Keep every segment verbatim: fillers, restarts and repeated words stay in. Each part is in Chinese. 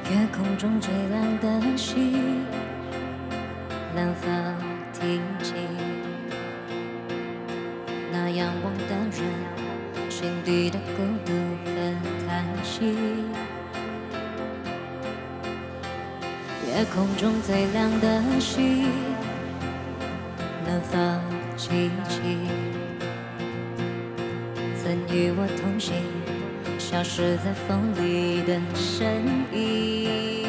夜空中最亮的星，蓝发提起，那仰望的人心底的孤独和叹息。夜空中最亮的星，蓝发凄凄，曾与我同行，消失在风里的身影。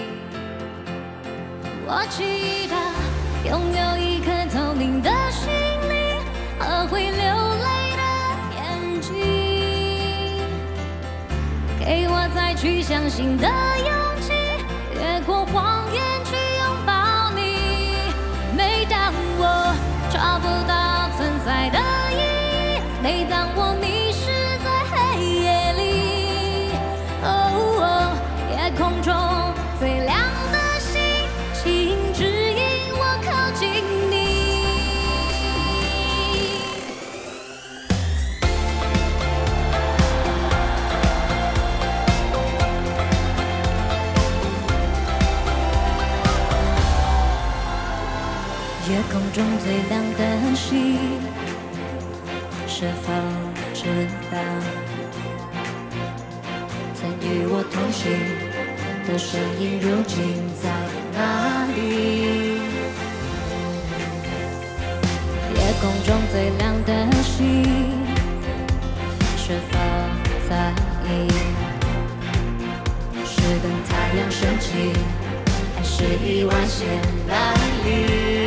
我祈祷拥有一颗透明的心灵和会流泪的眼睛，给我再去相信的勇气，越过谎言去拥抱你。每当我找不到存在的意义，每当我迷失在黑夜里，哦哦，夜空中最亮的星，请指引我靠近你。夜空中最亮的星，是否知道曾与我同行的身影如今在哪里？夜空中最亮的星，是否在意？是等太阳升起，还是意外先来临？